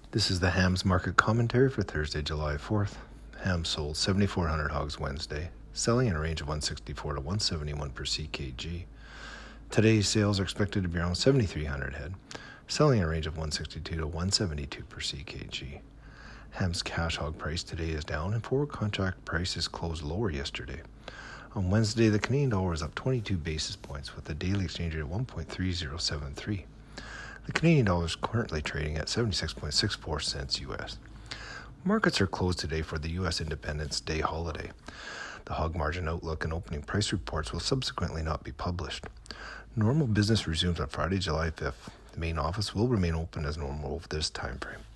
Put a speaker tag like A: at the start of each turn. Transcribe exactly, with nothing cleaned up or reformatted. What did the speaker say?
A: This is the hams market commentary for Thursday, July fourth. Hams sold seventy-four hundred hogs Wednesday, selling in a range of one sixty-four to one seventy-one per C K G. Today's sales are expected to be around seventy-three hundred head, selling in a range of one sixty-two to one seventy-two per C K G. Hams cash hog price today is down and forward contract prices closed lower yesterday. On Wednesday, the Canadian dollar was up twenty-two basis points with the daily exchange rate at one point three zero seven three. The Canadian dollar is currently trading at seventy-six point six four cents U S. Markets are closed today for the U S Independence Day holiday. The hog margin outlook and opening price reports will subsequently not be published. Normal business resumes on Friday, July fifth. The main office will remain open as normal over this time frame.